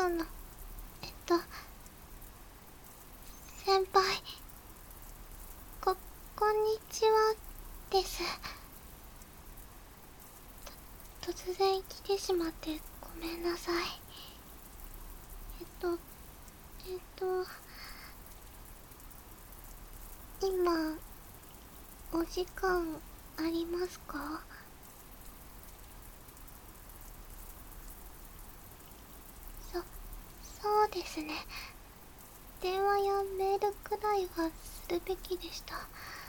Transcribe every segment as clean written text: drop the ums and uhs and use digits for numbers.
先輩、こんにちはです。突然来てしまってごめんなさい。今、お時間ありますか？そうですね。電話やメールくらいはするべきでした。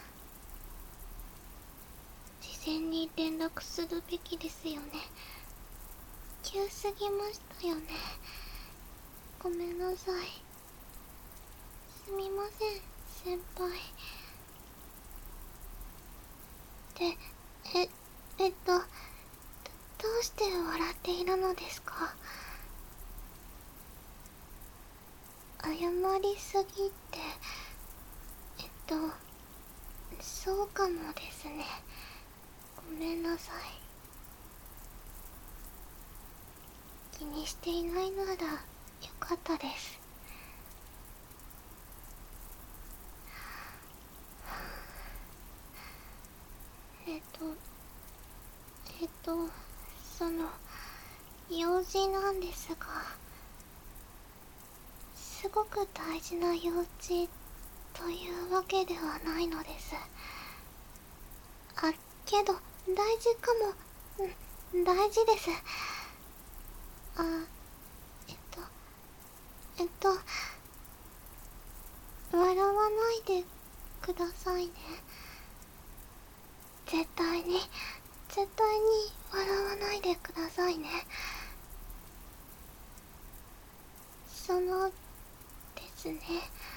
事前に連絡するべきですよね。急すぎましたよね。ごめんなさい。すみません、先輩。で、どうして笑っているのですか？謝りすぎて、そうかもですね。ごめんなさい。気にしていないならよかったです。えっとその、用事なんですが、すごく大事な用事というわけではないのです。けど、大事かも。大事です。あ、えっと、えっと、笑わないでくださいね。絶対に笑わないでくださいね。ですね。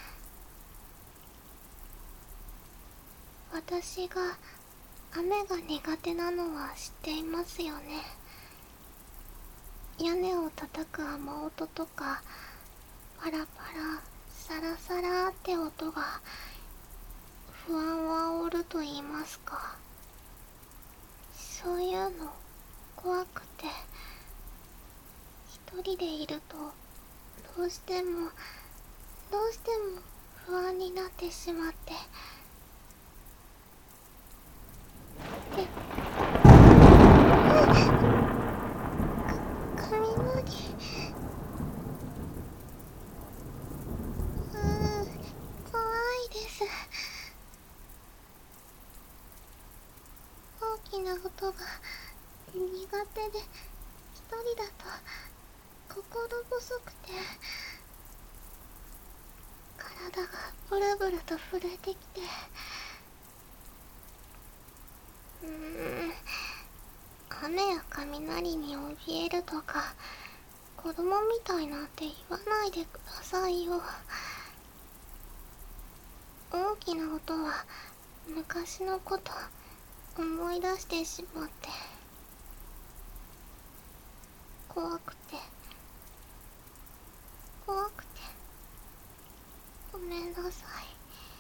私が雨が苦手なのは知っていますよね。屋根を叩く雨音とか、パラパラ、サラサラって音が不安を煽ると言いますか。そういうの怖くて、一人でいるとどうしても不安になってしまって。で、雷。怖いです。大きな音が苦手で、一人だと心細くて、体がブルブルと震えてきて、雨や雷に怯えるとか、子供みたいなんて言わないでくださいよ。大きな音は昔のこと思い出してしまって、怖くてごめんなさい。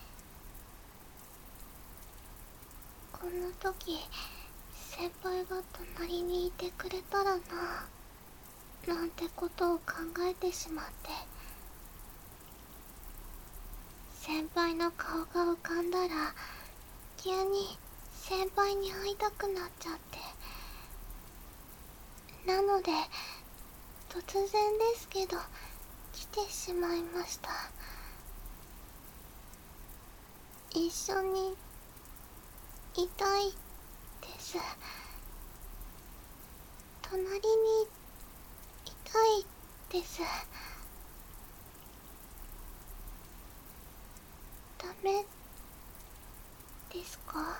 こんな時、先輩が隣にいてくれたらな、なんてことを考えてしまって。先輩の顔が浮かんだら、急に先輩に会いたくなっちゃって。なので、突然ですけど、来てしまいました。一緒にいたいです。隣にいたいです。ダメですか？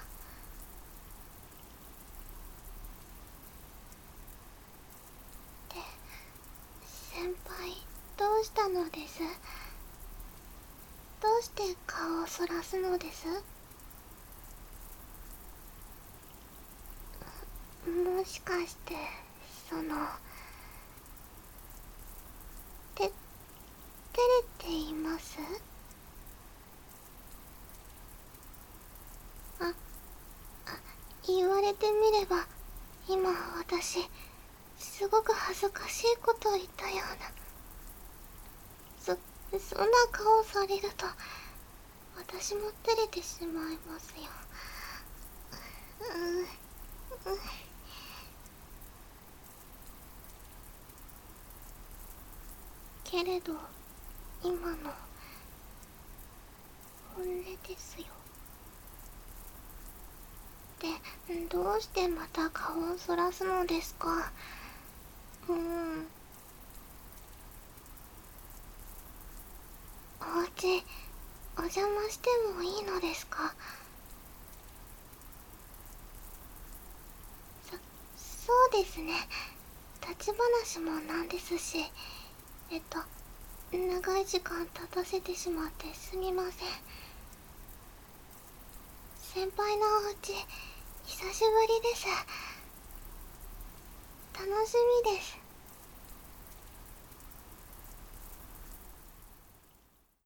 って先輩、どうしたのです？どうして顔をそらすのです？もしかして、照れています？あ、言われてみれば、今私、すごく恥ずかしいことを言ったような。 そんな顔されると私も照れてしまいますよ。けれど今の本音ですよ。で、どうしてまた顔をそらすのですか。お家お邪魔してもいいのですか。そうですね。立ち話もなんですし、長い時間経たせてしまってすみません。先輩のお家久しぶりです。楽しみです。